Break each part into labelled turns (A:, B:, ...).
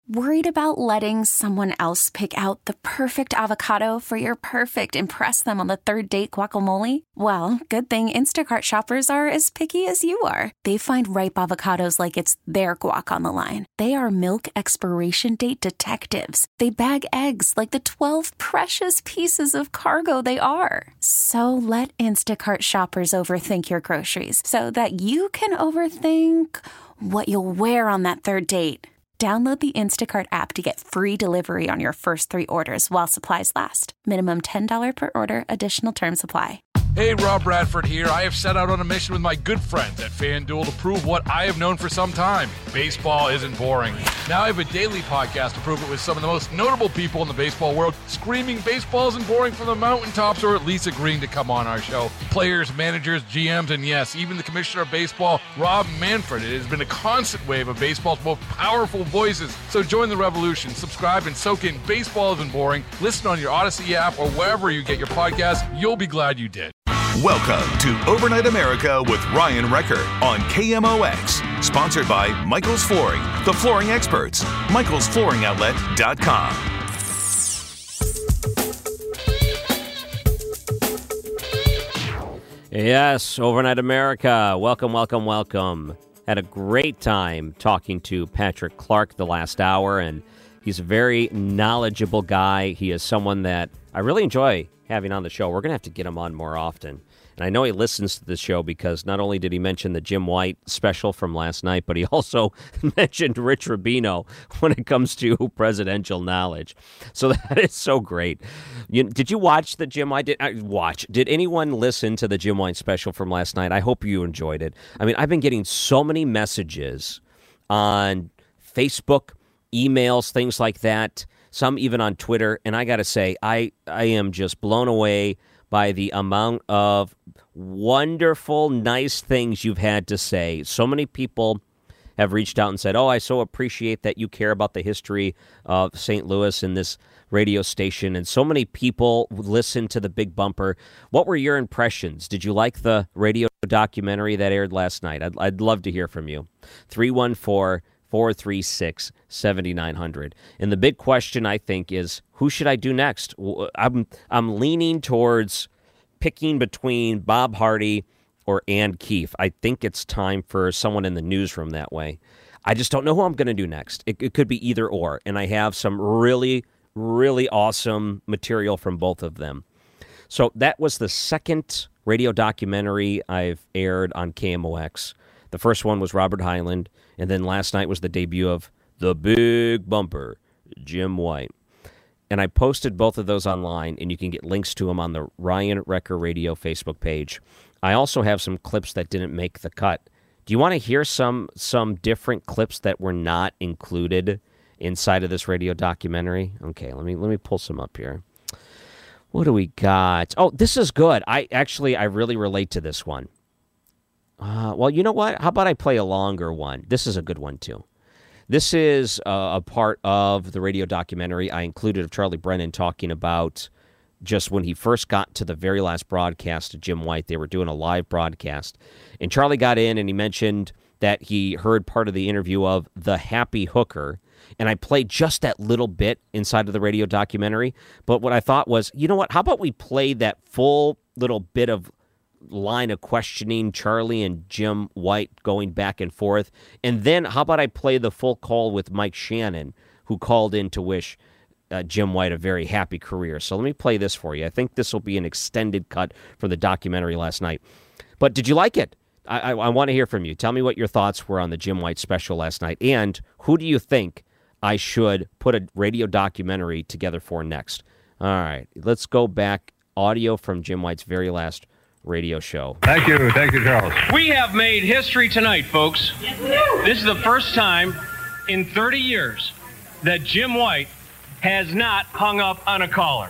A: Worried about letting someone else pick out the perfect avocado for your perfect impress them on the third date guacamole? Well, good thing Instacart shoppers are as picky as you are. They find ripe avocados like it's their guac on the line. They are milk expiration date detectives. They bag eggs like the 12 precious pieces of cargo they are. So let Instacart shoppers overthink your groceries so that you can overthink what you'll wear on that third date. Download the Instacart app to get free delivery on your first 3 orders while supplies last. Minimum $10 per order. Additional terms apply.
B: Hey, Rob Bradford here. I have set out on a mission with my good friends at FanDuel to prove what I have known for some time. Baseball isn't boring. Now I have a daily podcast to prove it with some of the most notable people in the baseball world, screaming baseball isn't boring from the mountaintops, or at least agreeing to come on our show. Players, managers, GMs, and yes, even the commissioner of baseball, Rob Manfred. It has been a constant wave of baseball's most powerful voices. So join the revolution. Subscribe and soak in Baseball Isn't Boring. Listen on your Odyssey app or wherever you get your podcasts. You'll be glad you did.
C: Welcome to Overnight America with Ryan Recker on KMOX. Sponsored by Michael's Flooring, the flooring experts. MichaelsFlooringOutlet.com.
D: Yes, Overnight America. Welcome, welcome, welcome. Had a great time talking to Patrick Clark the last hour, and he's a very knowledgeable guy. He is someone that I really enjoy having on the show. We're going to have to get him on more often. And I know he listens to the show because not only did he mention the Jim White special from last night, but he also mentioned Rich Rubino when it comes to presidential knowledge. So that is so great. Did you watch the Jim White? Did anyone listen to the Jim White special from last night? I hope you enjoyed it. I mean, I've been getting so many messages on Facebook, emails, things like that, some even on Twitter. And I got to say, I am just blown away by the amount of wonderful, nice things you've had to say. So many people have reached out and said, I so appreciate that you care about the history of St. Louis and this radio station. And so many people listen to the Big Bumper. What were your impressions? Did you like the radio documentary that aired last night? I'd love to hear from you. 314-436-7900. And the big question, I think, is who should I do next? I'm leaning towards picking between Bob Hardy or Ann Keefe. I think it's time for someone in the newsroom that way. I just don't know who I'm going to do next. It could be either or, and I have some really, really awesome material from both of them. So that was the second radio documentary I've aired on KMOX. The first one was Robert Hyland, and then last night was the debut of the Big Bumper, Jim White. And I posted both of those online, and you can get links to them on the Ryan Recker Radio Facebook page. I also have some clips that didn't make the cut. Do you want to hear some different clips that were not included inside of this radio documentary? Okay, let me pull some up here. What do we got? Oh, this is good. I really relate to this one. Well, you know what? How about I play a longer one? This is a good one, too. This is a part of the radio documentary I included of Charlie Brennan talking about just when he first got to the very last broadcast of Jim White. They were doing a live broadcast. And Charlie got in and he mentioned that he heard part of the interview of the Happy Hooker. And I played just that little bit inside of the radio documentary. But what I thought was, you know what? How about we play that full little bit of line of questioning Charlie and Jim White going back and forth. And then how about I play the full call with Mike Shannon, who called in to wish Jim White a very happy career. So let me play this for you. I think this will be an extended cut from the documentary last night. But did you like it? I want to hear from you. Tell me what your thoughts were on the Jim White special last night. And who do you think I should put a radio documentary together for next? All right, let's go back. Audio from Jim White's very last radio show.
E: Thank you, Charles.
F: We have made history tonight, folks. This is the first time in 30 years that Jim White has not hung up on a caller.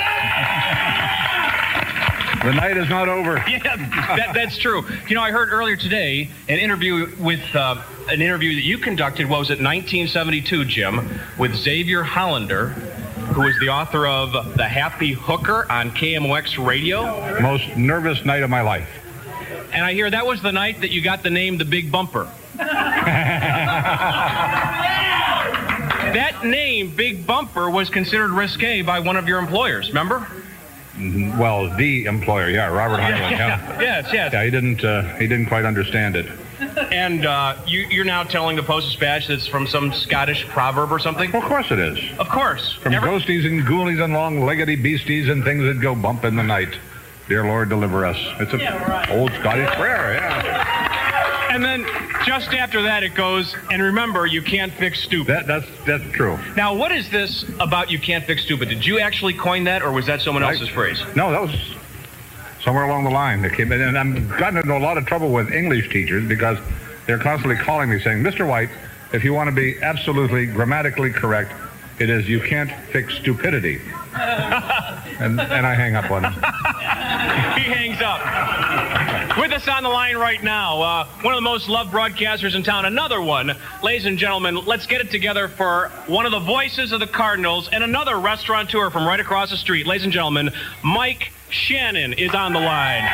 E: The night is not over.
F: Yeah, that's true. You know, I heard earlier today an interview that you conducted. What was it, 1972, Jim, with Xavier Hollander, who is the author of The Happy Hooker on KMOX Radio.
E: Most nervous night of my life.
F: And I hear that was the night that you got the name The Big Bumper. That name, Big Bumper, was considered risque by one of your employers, remember?
E: Well, the employer, yeah, Robert Heinlein. Yeah.
F: Yes.
E: Yeah, he didn't quite understand it.
F: And you're now telling the Post-Dispatch that's from some Scottish proverb or something?
E: Well, of course it is.
F: Of course.
E: From ghosties and ghoulies and long-leggedy beasties and things that go bump in the night. Dear Lord, deliver us. It's an old Scottish prayer, yeah.
F: And then just after that it goes, and remember, you can't fix stupid.
E: That's true.
F: Now, what is this about you can't fix stupid? Did you actually coin that, or was that someone else's phrase?
E: No, that was somewhere along the line that came in. And I've gotten into a lot of trouble with English teachers because they're constantly calling me saying, Mr. White, if you want to be absolutely grammatically correct, it is you can't fix stupidity. and I hang up on him.
F: He hangs up. With us on the line right now, one of the most loved broadcasters in town, another one. Ladies and gentlemen, let's get it together for one of the voices of the Cardinals and another restaurateur from right across the street. Ladies and gentlemen, Mike Shannon is on the line.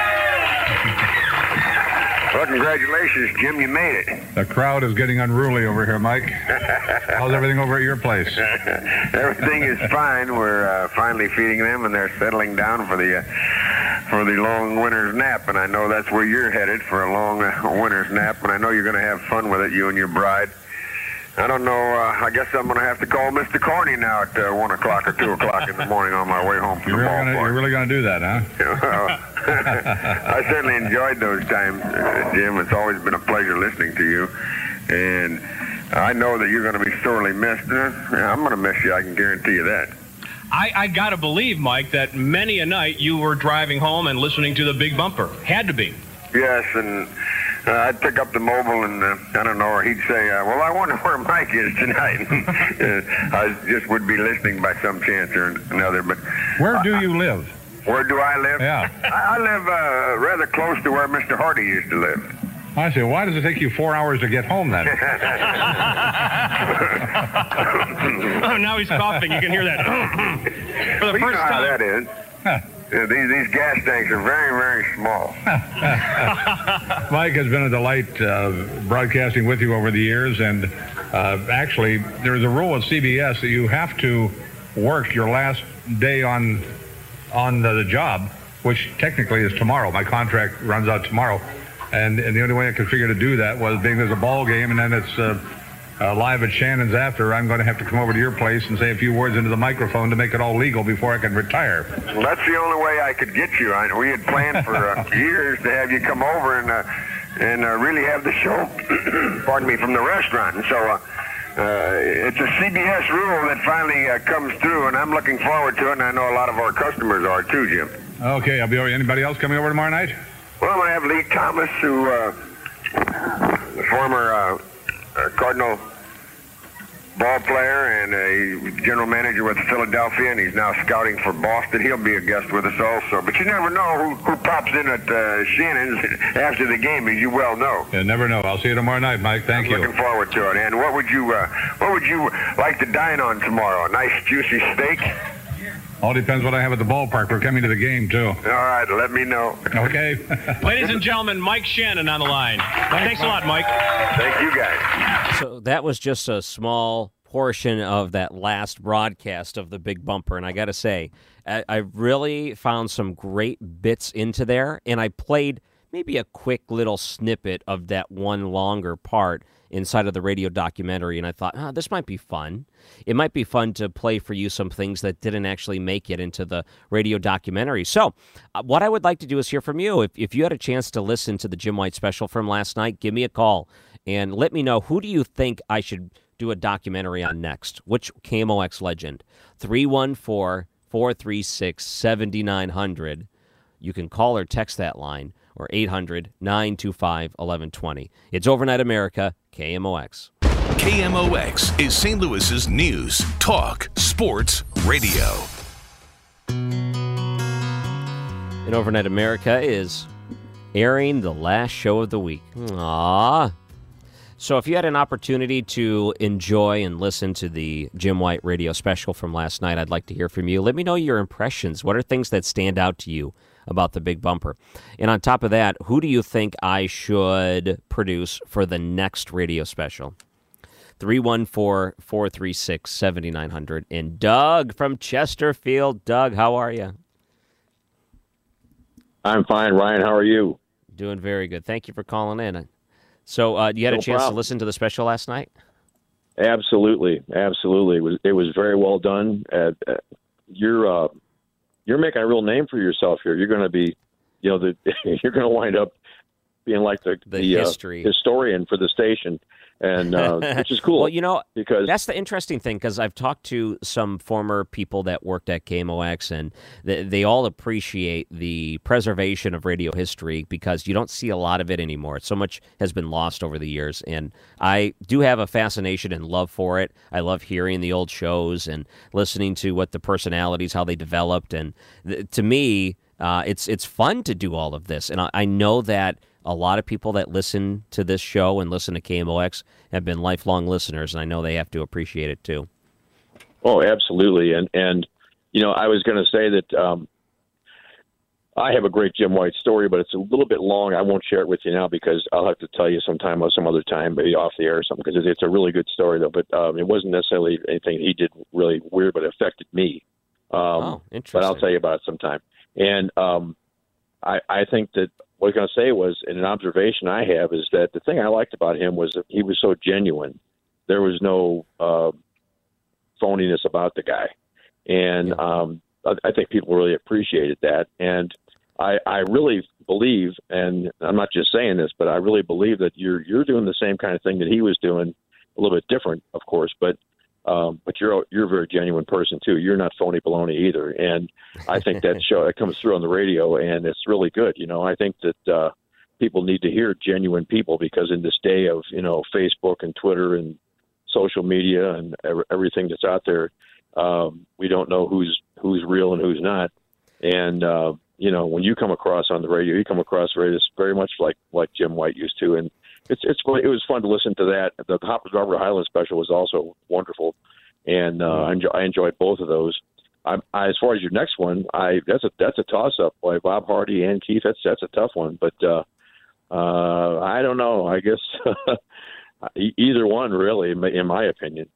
G: Well, congratulations, Jim. You made it.
E: The crowd is getting unruly over here, Mike. How's everything over at your place?
G: Everything is fine. We're finally feeding them, and they're settling down for the long winter's nap. And I know that's where you're headed, for a long winter's nap. And I know you're going to have fun with it, you and your bride. I don't know. I guess I'm going to have to call Mr. Corney now at 1 o'clock or 2 o'clock in the morning on my way home from the ballpark.
E: You're really going to do that, huh?
G: I certainly enjoyed those times, Jim. It's always been a pleasure listening to you. And I know that you're going to be sorely missed. I'm going to miss you. I can guarantee you that.
F: I got to believe, Mike, that many a night you were driving home and listening to the Big Bumper. Had to be.
G: Yes, and I'd pick up the mobile and, I don't know, or he'd say, well, I wonder where Mike is tonight. I just would be listening by some chance or another. But
E: where do you live?
G: Where do I live?
E: Yeah.
G: I live rather close to where Mr. Hardy used to live.
E: I see. Why does it take you 4 hours to get home then?
F: Oh, now he's coughing. You can hear that. For the first time.
G: How that is. Huh. These gas tanks are very, very small.
E: Mike, has been a delight broadcasting with you over the years. And actually, there's a rule at CBS that you have to work your last day on the job, which technically is tomorrow. My contract runs out tomorrow. And the only way I could figure to do that was being there's a ball game and then it's live at Shannon's after. I'm going to have to come over to your place and say a few words into the microphone to make it all legal before I can retire.
G: Well, that's the only way I could get you. We had planned for years to have you come over and really have the show, pardon me, from the restaurant. And so it's a CBS rule that finally comes through, and I'm looking forward to it, and I know a lot of our customers are too, Jim.
E: Okay, I'll be over. Anybody else coming over tomorrow night?
G: Well, I have Lee Thomas, who, the former Cardinal ball player and a general manager with Philadelphia, and he's now scouting for Boston. He'll be a guest with us also. But you never know who pops in at Shannon's after the game, as you well know.
E: You never know. I'll see you tomorrow night, Mike. Thank you.
G: Looking forward to it. And what would you like to dine on tomorrow? A nice juicy steak?
E: All depends what I have at the ballpark. We're coming to the game, too.
G: All right, let me know.
E: Okay.
F: Ladies and gentlemen, Mike Shannon on the line. Thanks a lot, Mike.
G: Thank you, guys.
D: So that was just a small portion of that last broadcast of the Big Bumper, and I got to say, I really found some great bits into there, and I played maybe a quick little snippet of that one longer part inside of the radio documentary, and I thought, this might be fun. It might be fun to play for you some things that didn't actually make it into the radio documentary. So what I would like to do is hear from you. If you had a chance to listen to the Jim White special from last night, give me a call and let me know, who do you think I should do a documentary on next? Which KMOX legend? 314-436-7900. You can call or text that line, or 800-925-1120. It's Overnight America, KMOX.
C: KMOX is St. Louis's news, talk, sports, radio.
D: And Overnight America is airing the last show of the week. Aww. So if you had an opportunity to enjoy and listen to the Jim White radio special from last night, I'd like to hear from you. Let me know your impressions. What are things that stand out to you about the Big Bumper? And on top of that, who do you think I should produce for the next radio special? 314-436-7900. And Doug from Chesterfield. Doug, how are you?
H: I'm fine, Ryan. How are you?
D: Doing very good. Thank you for calling in. So you had a chance to listen to the special last night?
H: Absolutely. It was very well done. You're making a real name for yourself here. You're going to be, you're going to wind up being like the
D: history
H: historian for the station, and which is cool.
D: Well,
H: because
D: that's the interesting thing, because I've talked to some former people that worked at KMOX, and they all appreciate the preservation of radio history because you don't see a lot of it anymore. So much has been lost over the years, and I do have a fascination and love for it. I love hearing the old shows and listening to what the personalities, how they developed, and to me, it's fun to do all of this, and I know that a lot of people that listen to this show and listen to KMOX have been lifelong listeners, and I know they have to appreciate it too.
H: Oh, absolutely. And I was going to say that I have a great Jim White story, but it's a little bit long. I won't share it with you now because I'll have to tell you sometime or some other time, maybe off the air or something, because it's a really good story, though. But it wasn't necessarily anything he did really weird, but it affected me.
D: Interesting.
H: But I'll tell you about it sometime. And I think that what I was going to say was, and an observation I have, is that the thing I liked about him was that he was so genuine. There was no phoniness about the guy. And I think people really appreciated that. And I really believe, and I'm not just saying this, but I really believe that you're doing the same kind of thing that he was doing, a little bit different, of course, but you're a very genuine person too. You're not phony baloney either, and I think that comes through on the radio, and it's really good. I think that people need to hear genuine people, because in this day of Facebook and Twitter and social media and everything that's out there, we don't know who's real and who's not. And when you come across on the radio, you come across very much like Jim White used to, and it was fun to listen to that. The Robert Hyland special was also wonderful, and I enjoyed both of those. As far as your next one, that's a toss up. Boy, Bob Hardy and Keith, that's a tough one. But I don't know. I guess either one, really, in my opinion.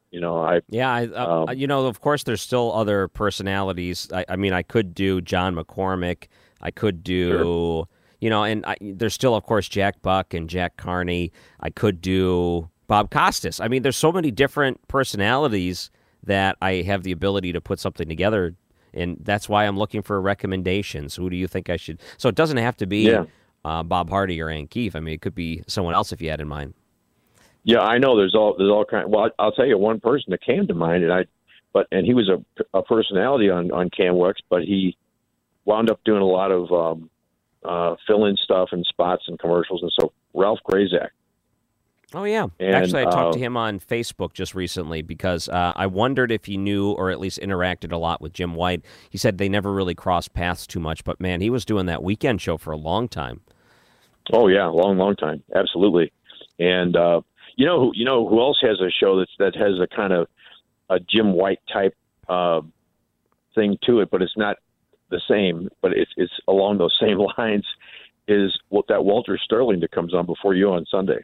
D: Of course, there's still other personalities. I could do John McCormick. I could do. Sure. And there's still, of course, Jack Buck and Jack Carney. I could do Bob Costas. There's so many different personalities that I have the ability to put something together, and that's why I'm looking for recommendations. Who do you think I should? So it doesn't have to be Bob Hardy or Ann Keefe. It could be someone else if you had in mind.
H: Yeah, I know there's all kind. Well, I'll tell you one person that came to mind, and he was a personality on KMOX, but he wound up doing a lot of fill-in stuff and spots and commercials, and so Ralph Grazak.
D: Oh, yeah. And, actually, I talked to him on Facebook just recently because I wondered if he knew or at least interacted a lot with Jim White. He said they never really crossed paths too much, but, man, he was doing that weekend show for a long time.
H: Oh, yeah, long time. Absolutely. And who else has a show that has a kind of a Jim White-type thing to it, but it's not the same, but it's along those same lines, is that Walter Sterling that comes on before you on Sunday.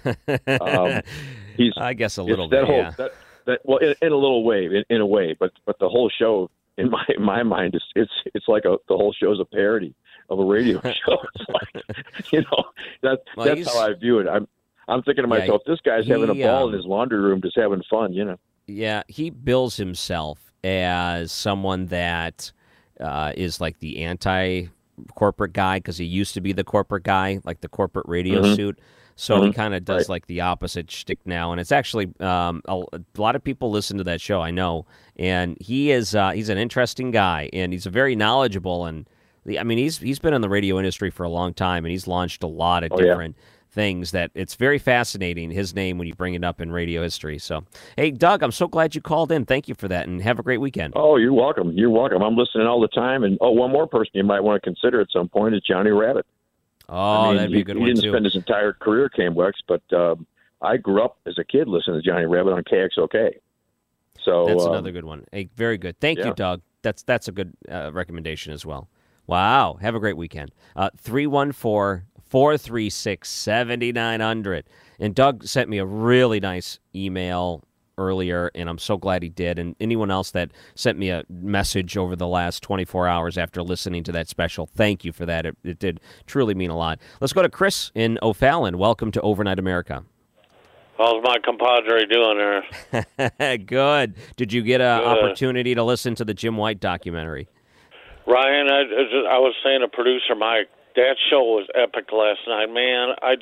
H: He's,
D: I guess, a little
H: bit.
D: Well,
H: in a little way, in a way, but the whole show, in my mind, it's like the whole show's a parody of a radio show. It's like, that's how I view it. I'm thinking to myself, this guy's having a ball in his laundry room, just having fun,
D: Yeah, he bills himself as someone that is like the anti-corporate guy, because he used to be the corporate guy, like the corporate radio suit. So he kind of does like the opposite shtick now, and it's actually a lot of people listen to that show, I know, and he's an interesting guy, and he's a very knowledgeable, and he's been in the radio industry for a long time, and he's launched a lot of different things that it's very fascinating, his name, when you bring it up in radio history. So, hey, Doug, I'm so glad you called in. Thank you for that, and have a great weekend.
H: Oh, you're welcome. I'm listening all the time. And, one more person you might want to consider at some point is Johnny Rabbit.
D: Oh, that'd be a good one, too.
H: He didn't spend his entire career at KMOX, but I grew up as a kid listening to Johnny Rabbit on KXOK. So
D: that's another good one. Hey, very good. Thank you, Doug. That's a good recommendation as well. Wow. Have a great weekend. 314 436-7900. And Doug sent me a really nice email earlier, and I'm so glad he did. And anyone else that sent me a message over the last 24 hours after listening to that special, thank you for that. It did truly mean a lot. Let's go to Chris in O'Fallon. Welcome to Overnight America.
I: How's my compadre doing there?
D: Good. Did you get an opportunity to listen to the Jim White documentary?
I: Ryan, I was saying to producer Mike, that show was epic last night, man. I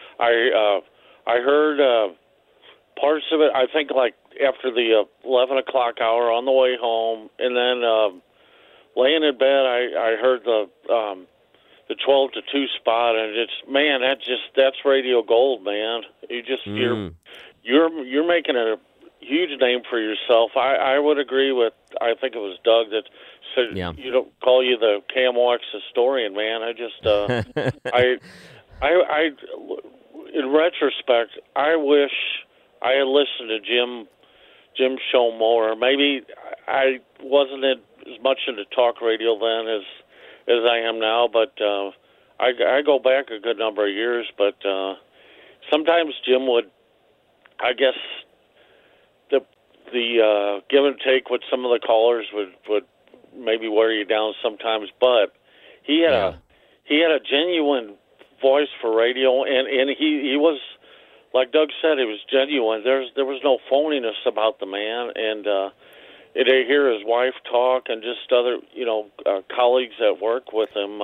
I: heard parts of it. I think like after the 11 o'clock hour on the way home, and then laying in bed, I heard the 12 to 2 spot, and that's radio gold, man. You're making a huge name for yourself. I would agree with, I think it was Doug that said, you don't call you the KMOX historian, man. I just I in retrospect, I wish I had listened to Jim's show more. Maybe I wasn't as much into talk radio then as I am now, but I go back a good number of years. But sometimes Jim would, I guess, the give and take with some of the callers would maybe wear you down sometimes. But he had a genuine voice for radio, and he was, like Doug said, he was genuine. There was no phoniness about the man, and to hear his wife talk and just other colleagues that work with him,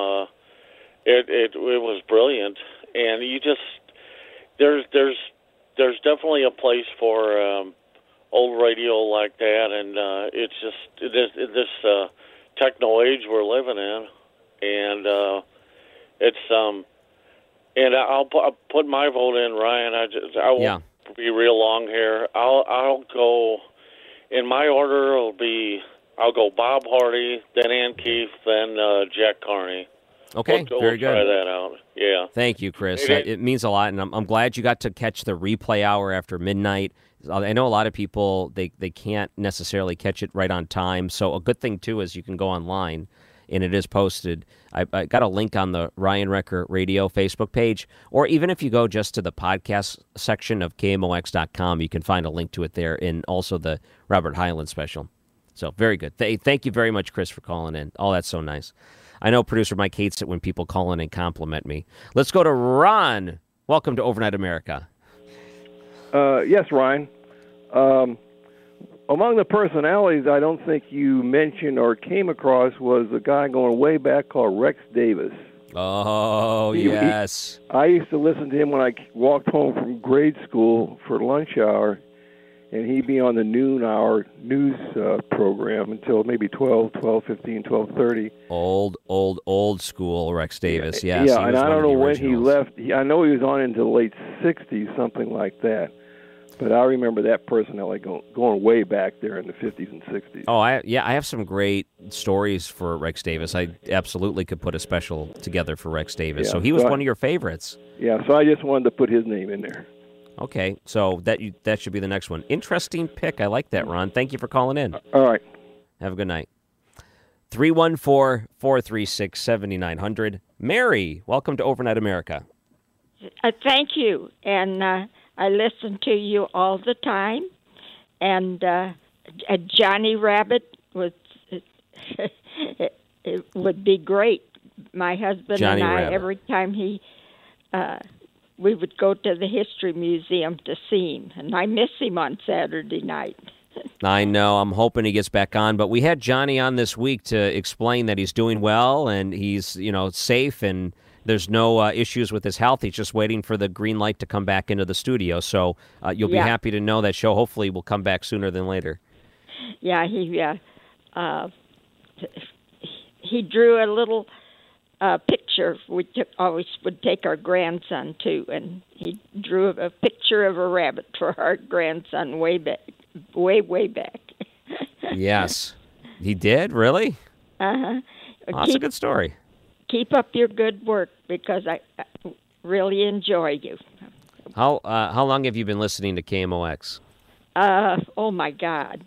I: it was brilliant. And you just there's definitely a place for old radio like that, and it's just this techno age we're living in, and it's and I'll put my vote in, Ryan. I won't be real long here. I'll go in my order. I'll go Bob Hardy, then Ann Keefe, then Jack Carney.
D: Okay, very good.
I: Try that out. Yeah.
D: Thank you, Chris. It means a lot, and I'm glad you got to catch the replay hour after midnight. I know a lot of people they can't necessarily catch it right on time. So a good thing too is you can go online, and it is posted. I got a link on the Ryan Wrecker Radio Facebook page, or even if you go just to the podcast section of KMOX.com, you can find a link to it there, and also the Robert Hyland special. So very good. Thank you very much, Chris, for calling in. Oh, that's so nice. I know producer Mike hates it when people call in and compliment me. Let's go to Ron. Welcome to Overnight America.
J: Yes, Ryan. Among the personalities I don't think you mentioned or came across was a guy going way back called Rex Davis.
D: Oh, yes.
J: I used to listen to him when I walked home from grade school for lunch hour, and he'd be on the noon hour news program until maybe 12:15, 12:30.
D: Old school Rex Davis, yes.
J: Yeah, and I don't know when he left. I know he was on into the late 60s, something like that. But I remember that personality going way back there in the 50s and 60s.
D: Oh, I have some great stories for Rex Davis. I absolutely could put a special together for Rex Davis.
J: Yeah,
D: so he was one of your favorites.
J: Yeah, so I just wanted to put his name in there.
D: Okay, so that should be the next one. Interesting pick. I like that, Ron. Thank you for calling in.
J: All right.
D: Have a good night. 314-436-7900. Mary, welcome to Overnight America.
K: Thank you. And I listen to you all the time. And Johnny Rabbit it would be great. My husband
D: Johnny
K: and I,
D: Rabbit.
K: every time we would go to the History Museum to see him. And I miss him on Saturday night.
D: I know. I'm hoping he gets back on. But we had Johnny on this week to explain that he's doing well and he's, safe and there's no issues with his health. He's just waiting for the green light to come back into the studio. So you'll be happy to know that show hopefully will come back sooner than later.
K: Yeah, he drew a little picture. We always would take our grandson to, and he drew a picture of a rabbit for our grandson way back.
D: Yes, he did. Really?
K: Uh-huh.
D: Oh, that's a good story.
K: Keep up your good work because I really enjoy you.
D: How long have you been listening to KMOX?
K: Oh my God,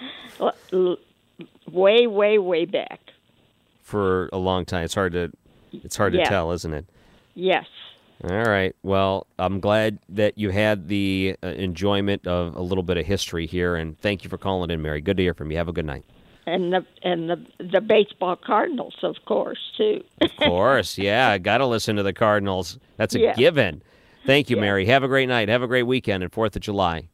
K: way back.
D: For a long time. It's hard to It's hard to tell, isn't it?
K: Yes.
D: All right. Well, I'm glad that you had the enjoyment of a little bit of history here, and thank you for calling in, Mary. Good to hear from you. Have a good night.
K: And the baseball Cardinals, of course, too.
D: Of course, yeah. Got to listen to the Cardinals. That's a given. Thank you, Mary. Have a great night. Have a great weekend and 4th of July.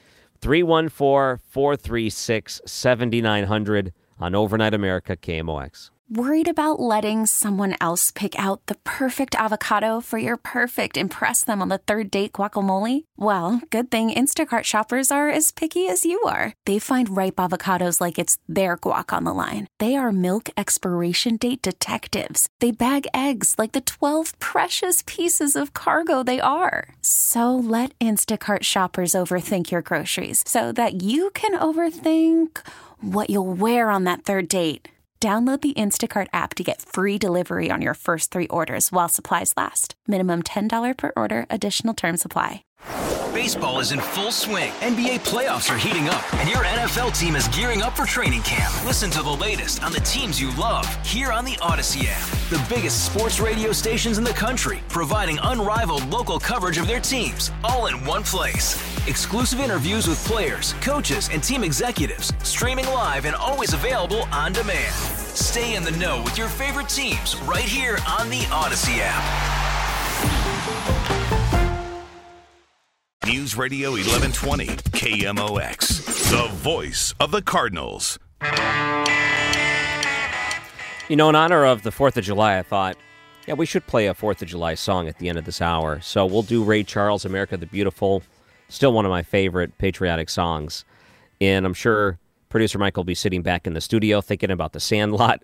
D: 314-436-7900 on Overnight America, KMOX.
A: Worried about letting someone else pick out the perfect avocado for your perfect impress them on the third date guacamole? Well, good thing Instacart shoppers are as picky as you are. They find ripe avocados like it's their guac on the line. They are milk expiration date detectives. They bag eggs like the 12 precious pieces of cargo they are. So let Instacart shoppers overthink your groceries so that you can overthink what you'll wear on that third date. Download the Instacart app to get free delivery on your first 3 orders while supplies last. Minimum $10 per order. Additional terms apply.
L: Baseball is in full swing. NBA playoffs are heating up, and your NFL team is gearing up for training camp. Listen to the latest on the teams you love here on the Odyssey app. The biggest sports radio stations in the country, providing unrivaled local coverage of their teams, all in one place. Exclusive interviews with players, coaches, and team executives, streaming live and always available on demand. Stay in the know with your favorite teams right here on the Odyssey app.
C: News Radio 1120, KMOX, the voice of the Cardinals.
D: You know, in honor of the 4th of July, I thought, we should play a 4th of July song at the end of this hour. So we'll do Ray Charles, America the Beautiful, still one of my favorite patriotic songs. And I'm sure producer Mike will be sitting back in the studio thinking about the Sandlot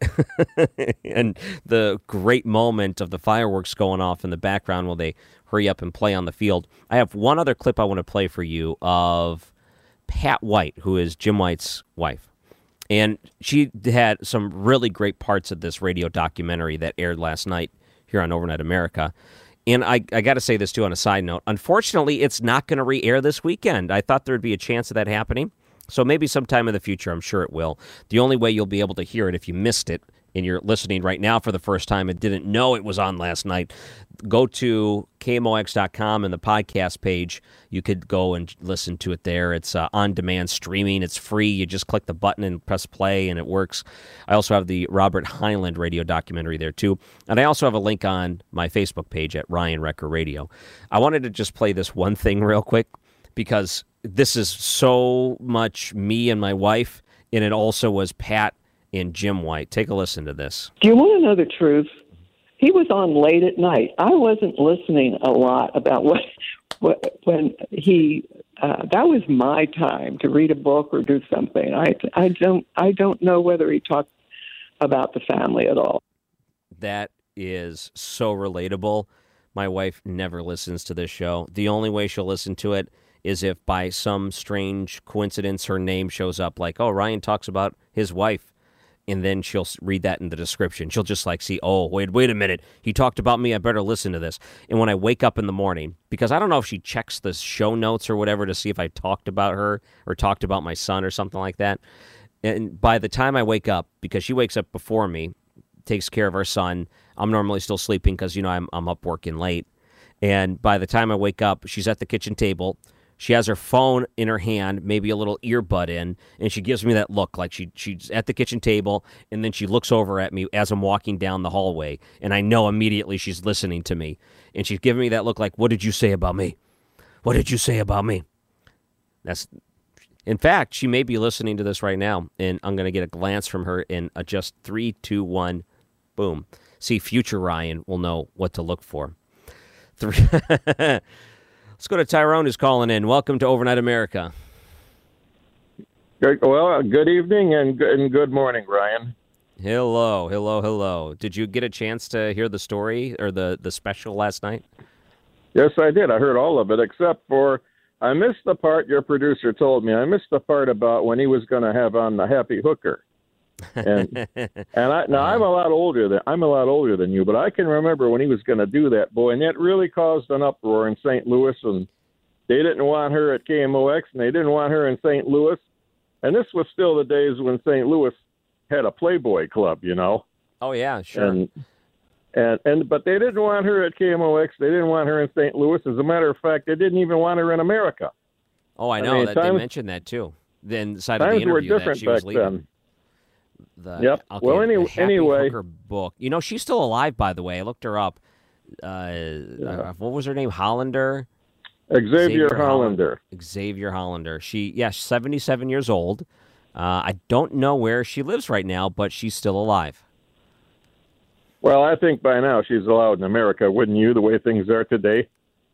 D: and the great moment of the fireworks going off in the background while they hurry up and play on the field. I have one other clip I want to play for you of Pat White, who is Jim White's wife. And she had some really great parts of this radio documentary that aired last night here on Overnight America. And I got to say this, too, on a side note. Unfortunately, it's not going to re-air this weekend. I thought there would be a chance of that happening. So maybe sometime in the future, I'm sure it will. The only way you'll be able to hear it if you missed it and you're listening right now for the first time and didn't know it was on last night, go to KMOX.com and the podcast page. You could go and listen to it there. It's on-demand streaming. It's free. You just click the button and press play, and it works. I also have the Robert Hyland radio documentary there, too. And I also have a link on my Facebook page at Ryan Recker Radio. I wanted to just play this one thing real quick because this is so much me and my wife, and it also was Pat and Jim White. Take a listen to this.
M: Do you want to know the truth? He was on late at night. I wasn't listening a lot about when he. That was my time to read a book or do something. I don't know whether he talked about the family at all.
D: That is so relatable. My wife never listens to this show. The only way she'll listen to it is if by some strange coincidence her name shows up, like, oh, Ryan talks about his wife. And then she'll read that in the description. She'll just see, oh, wait a minute. He talked about me. I better listen to this. And when I wake up in the morning, because I don't know if she checks the show notes or whatever to see if I talked about her or talked about my son or something like that. And by the time I wake up, because she wakes up before me, takes care of our son, I'm normally still sleeping because, I'm up working late. And by the time I wake up, she's at the kitchen table. She has her phone in her hand, maybe a little earbud in, and she gives me that look like she's at the kitchen table, and then she looks over at me as I'm walking down the hallway, and I know immediately she's listening to me. And she's giving me that look like, what did you say about me? What did you say about me? In fact, she may be listening to this right now, and I'm going to get a glance from her in just 3, 2, 1, boom. See, future Ryan will know what to look for. Let's go to Tyrone, who's calling in. Welcome to Overnight America.
N: Well, good evening and good morning, Ryan.
D: Hello. Did you get a chance to hear the story or the special last night?
N: Yes, I did. I heard all of it, except for I missed the part your producer told me. I missed the part about when he was going to have on the Happy Hooker. And I'm a lot older than you, but I can remember when he was going to do that, boy, and that really caused an uproar in St. Louis, and they didn't want her at KMOX, and they didn't want her in St. Louis, and this was still the days when St. Louis had a Playboy Club,
D: Oh yeah, sure.
N: But they didn't want her at KMOX. They didn't want her in St. Louis. As a matter of fact, they didn't even want her in America.
D: Oh, I know. They mentioned that, too. Then side of the
N: times were
D: interview
N: different
D: that she was
N: back
D: leaving.
N: then. Yep.
D: Okay,
N: Well,
D: the Happy
N: anyway.
D: Hooker book. You know, she's still alive, by the way. I looked her up. What was her name? Hollander?
N: Xavier Hollander.
D: Xavier Hollander. She's 77 years old. I don't know where she lives right now, but she's still alive.
N: Well, I think by now she's allowed in America, wouldn't you, the way things are today?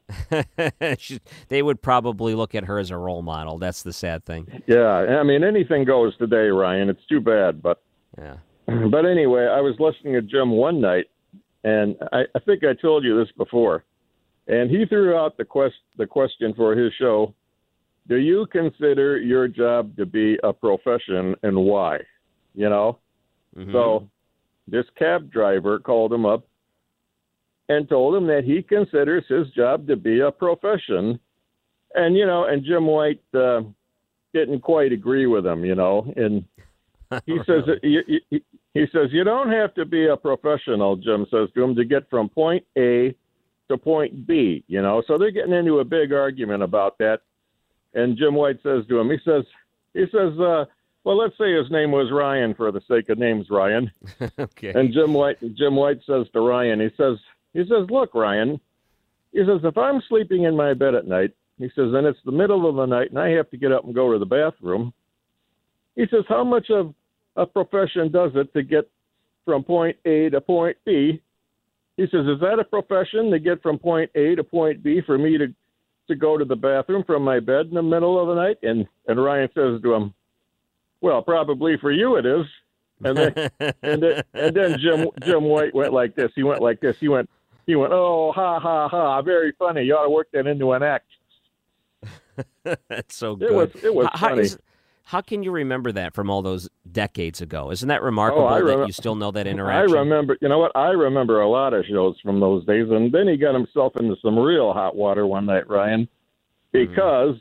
D: They would probably look at her as a role model. That's the sad thing.
N: Yeah, I mean, anything goes today, Ryan. It's too bad, but
D: yeah.
N: But anyway, I was listening to Jim one night, and I think I told you this before, and he threw out the question for his show: do you consider your job to be a profession, and why? You know, So this cab driver called him up and told him that he considers his job to be a profession. And, and Jim White didn't quite agree with him, and he says, he says, you don't have to be a professional, Jim says to him, to get from point A to point B, So they're getting into a big argument about that. And Jim White says to him, he says, well, let's say his name was Ryan for the sake of names, Ryan.
D: Okay.
N: And Jim White says to Ryan, he says, look, Ryan, he says, if I'm sleeping in my bed at night, he says, and it's the middle of the night and I have to get up and go to the bathroom. He says, how much of a profession does it to get from point A to point B? He says, is that a profession to get from point A to point B for me to go to the bathroom from my bed in the middle of the night? And Ryan says to him, well, probably for you it is. And then Jim White went like this. He went like this. He went, oh, ha, ha, ha, very funny. You ought to work that into an act.
D: That's so good.
N: It was funny.
D: How can you remember that from all those decades ago? Isn't that remarkable that you still know that interaction?
N: I remember, I remember a lot of shows from those days. And then he got himself into some real hot water one night, Ryan, because...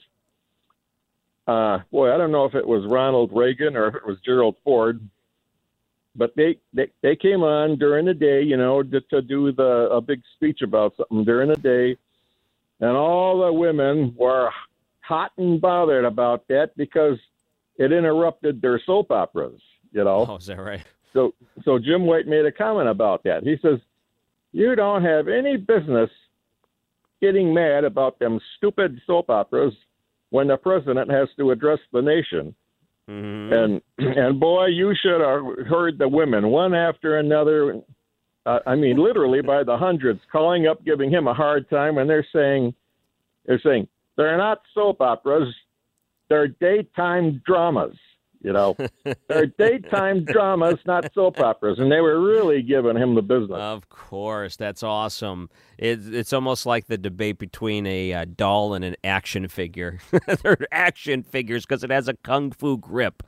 N: boy, I don't know if it was Ronald Reagan or if it was Gerald Ford, but they came on during the day, to do a big speech about something during the day, and all the women were hot and bothered about that because it interrupted their soap operas,
D: Oh, is that right?
N: So Jim White made a comment about that. He says, you don't have any business getting mad about them stupid soap operas when the president has to address the nation. And boy, you should have heard the women, one after another, literally by the hundreds, calling up, giving him a hard time, and they're saying, they're not soap operas, they're daytime dramas, They're daytime dramas, not soap operas, and they were really giving him the business.
D: Of course, that's awesome. It's almost like the debate between a doll and an action figure. They're action figures because it has a kung fu grip.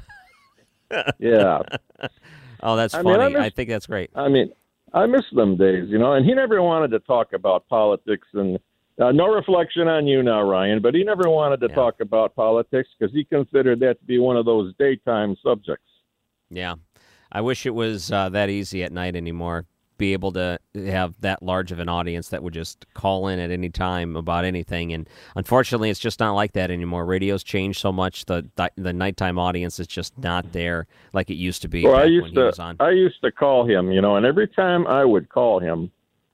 N: Yeah.
D: Oh, that's funny. I think that's great.
N: I miss them days, and he never wanted to talk about politics and no reflection on you now, Ryan, but he never wanted to talk about politics because he considered that to be one of those daytime subjects.
D: Yeah. I wish it was that easy at night anymore. Be able to have that large of an audience that would just call in at any time about anything. And unfortunately, it's just not like that anymore. Radio's changed so much. The nighttime audience is just not there like it used to be.
N: Well,
D: when he was on.
N: I used to call him, and every time I would call him,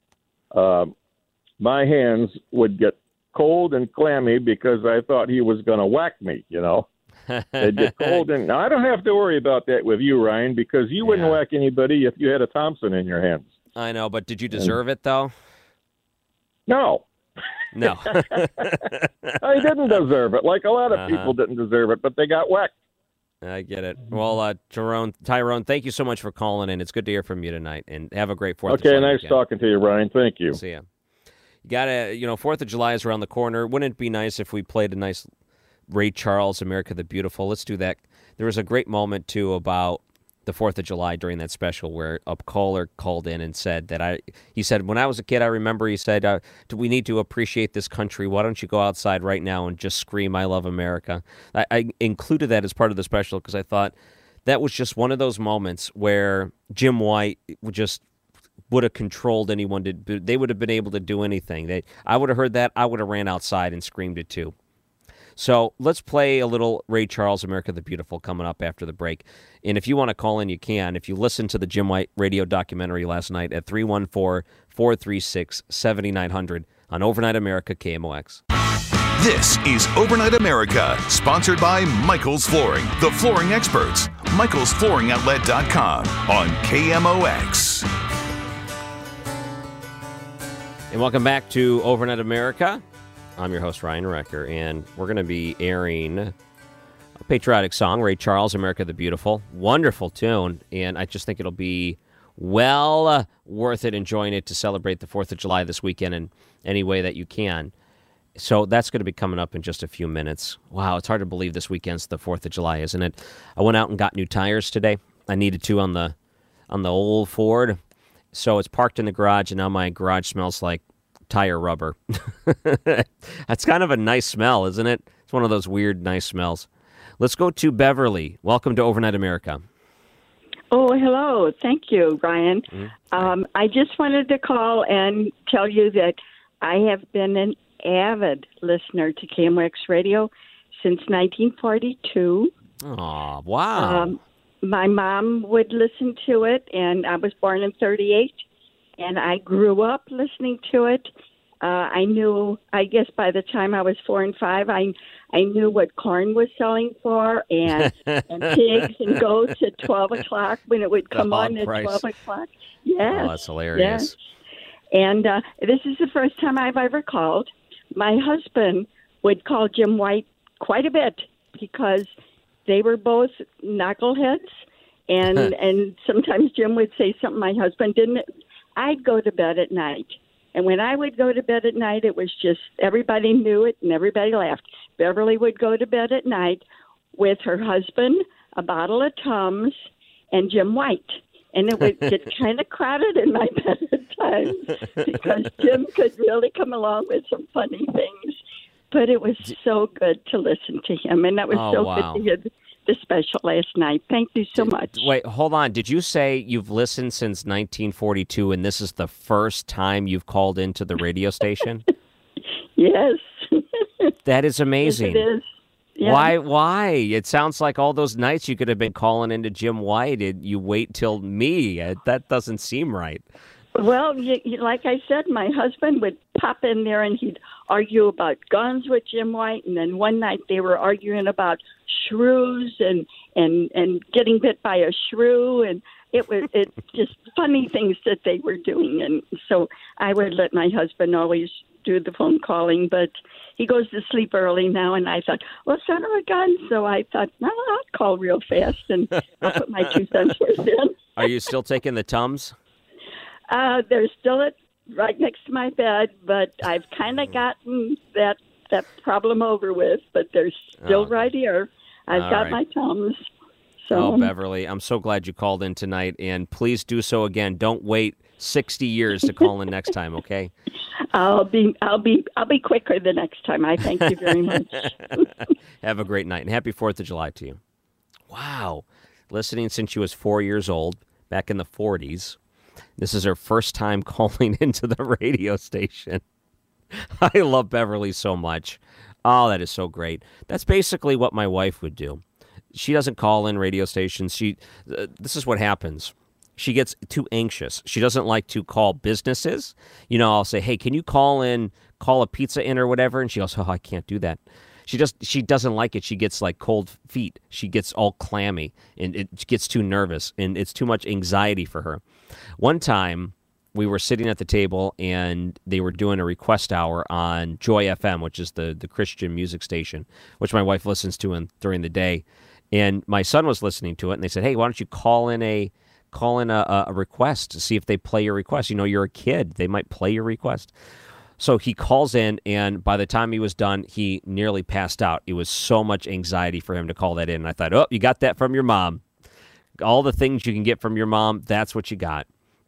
N: my hands would get cold and clammy because I thought he was going to whack me, They'd get cold. And now I don't have to worry about that with you, Ryan, because you wouldn't whack anybody if you had a Thompson in your hands.
D: I know, but did you deserve it, though?
N: No.
D: No.
N: I didn't deserve it. Like a lot of people didn't deserve it, but they got whacked.
D: I get it. Well, Tyrone, thank you so much for calling in. It's good to hear from you tonight, and have a great 4th of July.
N: Okay, nice talking to you, Ryan. Thank you.
D: See ya. You got to, 4th of July is around the corner. Wouldn't it be nice if we played a nice Ray Charles, America the Beautiful? Let's do that. There was a great moment, too, about the 4th of July during that special where a caller called in and said that he said, when I was a kid, I remember he said, we need to appreciate this country. Why don't you go outside right now and just scream, I love America? I included that as part of the special because I thought that was just one of those moments where Jim White would just would have controlled anyone. They would have been able to do anything. I would have heard that. I would have ran outside and screamed it too. So let's play a little Ray Charles, America the Beautiful, coming up after the break. And if you want to call in, you can. If you listened to the Jim White radio documentary last night at 314-436-7900 on Overnight America, KMOX.
C: This is Overnight America, sponsored by Michael's Flooring, the flooring experts. MichaelsFlooringOutlet.com on KMOX.
D: And welcome back to Overnight America. I'm your host, Ryan Recker, and we're going to be airing a patriotic song, Ray Charles, America the Beautiful. Wonderful tune, and I just think it'll be well worth it, enjoying it to celebrate the 4th of July this weekend in any way that you can. So that's going to be coming up in just a few minutes. Wow, it's hard to believe this weekend's the 4th of July, isn't it? I went out and got new tires today. I needed to on the old Ford. So it's parked in the garage, and now my garage smells like tire rubber. That's kind of a nice smell, isn't it? It's one of those weird, nice smells. Let's go to Beverly. Welcome to Overnight America.
O: Oh, hello. Thank you, Ryan. I just wanted to call and tell you that I have been an avid listener to KMOX Radio since 1942.
D: Oh, wow.
O: My mom would listen to it, and I was born in 1938, and I grew up listening to it. I knew, I guess by the time I was 4 and 5, I knew what corn was selling for, and pigs and goats at 12 o'clock when it would come on at 12 o'clock. Yes.
D: Oh, that's hilarious.
O: Yes. And this is the first time I've ever called. My husband would call Jim White quite a bit because they were both knuckleheads, and sometimes Jim would say something my husband didn't. I'd go to bed at night, and when I would go to bed at night, it was just everybody knew it and everybody laughed. Beverly would go to bed at night with her husband, a bottle of Tums, and Jim White. And it would get kind of crowded in my bed at times because Jim could really come along with some funny things. But it was so good to listen to him, and that was good to hear the special last night. Thank you so much.
D: Wait, hold on. Did you say you've listened since 1942, and this is the first time you've called into the radio station?
O: Yes.
D: That is amazing.
O: Yes, it is. Yeah.
D: Why? It sounds like all those nights you could have been calling into Jim White, and you wait till me. That doesn't seem right.
O: Well, like I said, my husband would pop in there and he'd argue about guns with Jim White, and then one night they were arguing about shrews and getting bit by a shrew, and it just funny things that they were doing. And so I would let my husband always do the phone calling, but he goes to sleep early now, and I thought, well, son of a gun. So I thought, no, I'll call real fast, and I'll put my 2 cents worth in.
D: Are you still taking the Tums?
O: They're still right next to my bed, but I've kind of gotten that problem over with, but they're still right here. I've got my Tums. So.
D: Oh, Beverly, I'm so glad you called in tonight, and please do so again. Don't wait 60 years to call in next time, okay?
O: I'll be quicker the next time. I thank you very much.
D: Have a great night, and happy 4th of July to you. Wow. Listening since she was 4 years old, back in the 40s. This is her first time calling into the radio station. I love Beverly so much. Oh, that is so great. That's basically what my wife would do. She doesn't call in radio stations. This is what happens. She gets too anxious. She doesn't like to call businesses. You know, I'll say, hey, can you call a pizza in or whatever? And she goes, oh, I can't do that. She doesn't like it. She gets like cold feet. She gets all clammy, and it gets too nervous, and it's too much anxiety for her. One time, we were sitting at the table, and they were doing a request hour on Joy FM, which is the Christian music station, which my wife listens to during the day. And my son was listening to it, and they said, hey, why don't you call in a request to see if they play your request? You know, you're a kid. They might play your request. So he calls in, and by the time he was done, he nearly passed out. It was so much anxiety for him to call that in. And I thought, oh, you got that from your mom. All the things you can get from your mom, that's what you got.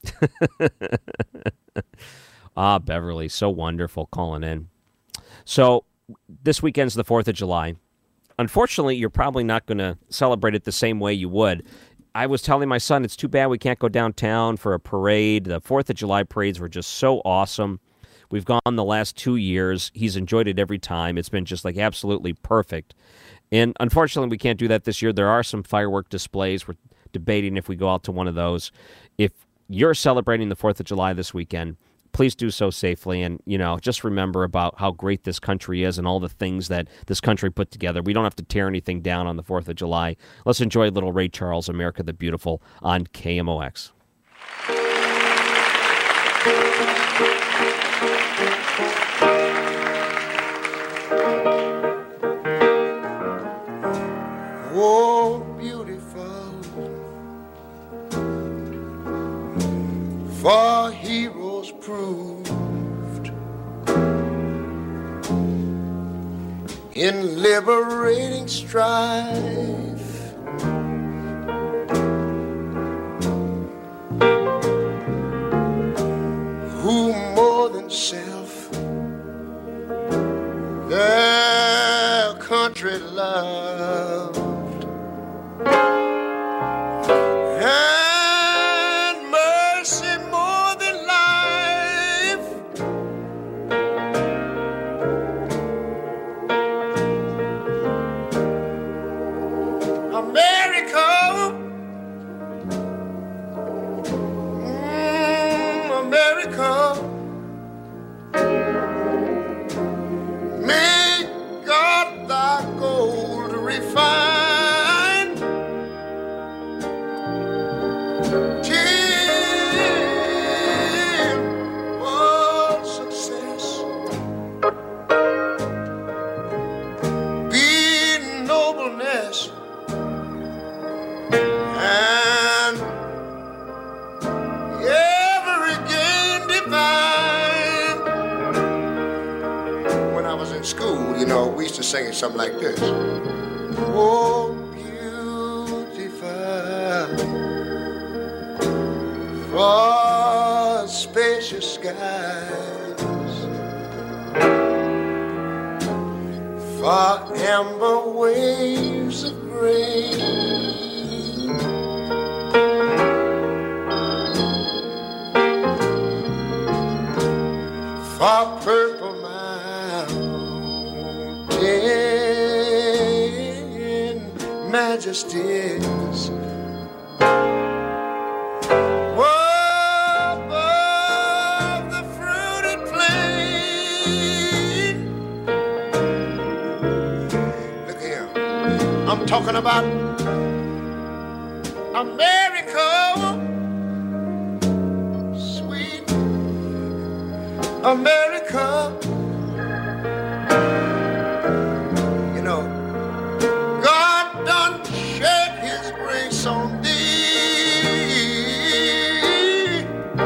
D: Beverly, so wonderful calling in. So this weekend's the 4th of July. Unfortunately, you're probably not going to celebrate it the same way you would. I was telling my son, it's too bad we can't go downtown for a parade. The 4th of July parades were just so awesome. We've gone the last 2 years. He's enjoyed it every time. It's been just like absolutely perfect. And unfortunately, we can't do that this year. There are some firework displays. We're debating if we go out to one of those. If you're celebrating the 4th of July this weekend, please do so safely. And, just remember about how great this country is and all the things that this country put together. We don't have to tear anything down on the 4th of July. Let's enjoy little Ray Charles, America the Beautiful, on KMOX.
P: Oh, beautiful, for heroes proved in liberating strife. Who more than self their country loved, and mercy more than life. America, America, may God thy gold refine. We used to sing it something like this. Oh, beautiful, for spacious skies, for amber waves of grain, for purple majesties, above the fruited plain. Look here, I'm talking about America, sweet America. On thee,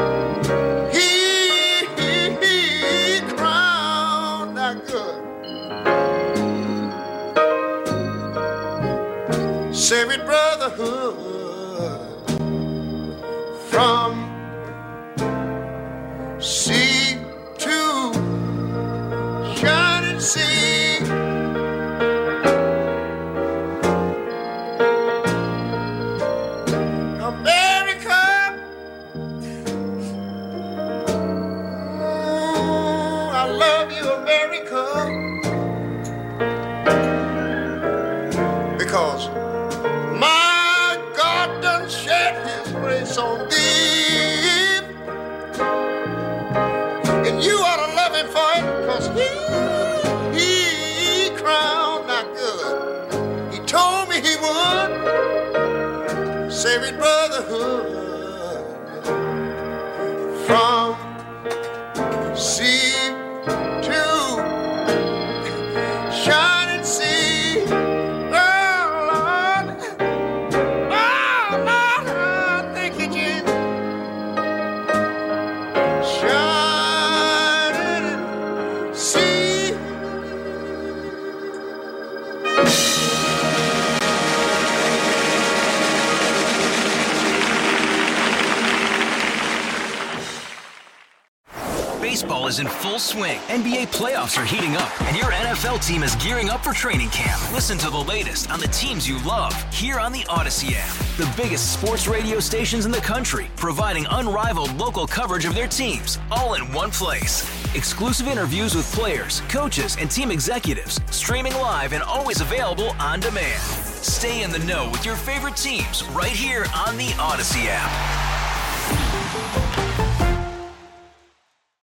P: he crowned thy good, saving brotherhood from sea to shining sea. Because my God done shed his grace on thee, and you ought to love him for it, because he crowned thy good. He told me he would save his brotherhood from sea to shining sea.
L: is in full swing. NBA playoffs are heating up, and your NFL team is gearing up for training camp. Listen to the latest on the teams you love here on the Odyssey app. The biggest sports radio stations in the country, providing unrivaled local coverage of their teams, all in one place. Exclusive interviews with players, coaches, and team executives, streaming live and always available on demand. Stay in the know with your favorite teams right here on the Odyssey app.